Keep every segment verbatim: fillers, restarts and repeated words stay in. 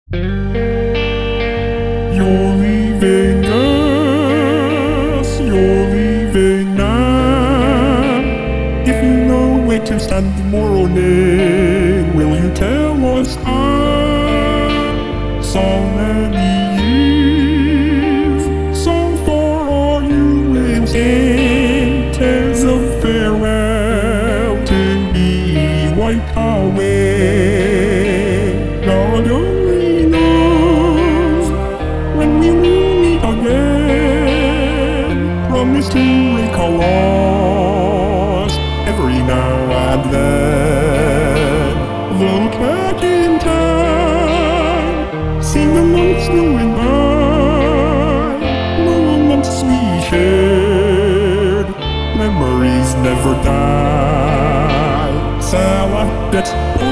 You're leaving us, you're leaving now. If you know where to stand the morning, will you tell us how? So many years, so far are you in sing tears of farewell to be wiped away. God only knows when we will meet again. Promise to recall us every now and then. Look back in time, see the months going by, moments we shared, memories never die. Saladet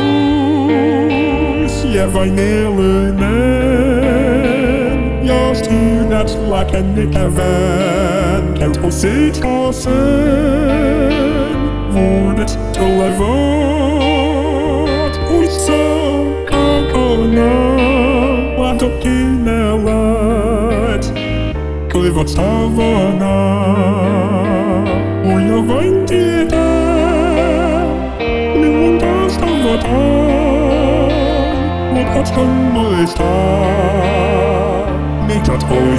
oss, jag var nelen. Jag studat like en även kan på sitt hasen. Vordet tålavat och så kakona vad och inället klivat stavarna och jag var inte där nu undrar stavat och att han måste mitt att oj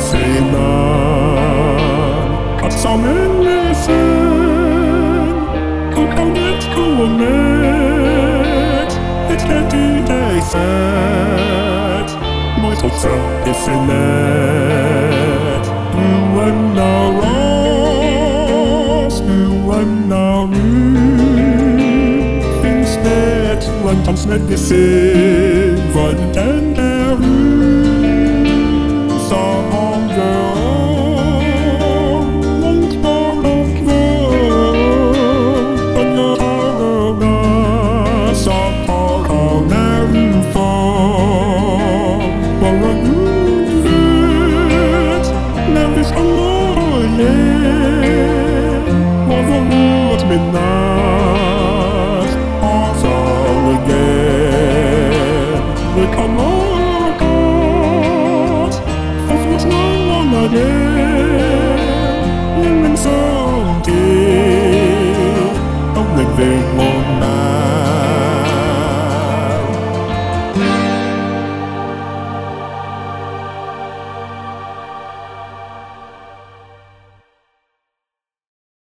sedan att samman lesen kokanet konet ett hätti dig sett moj totsa isinet nu lämnar oss nu lämnar nu finns det ett lantans medicin vad den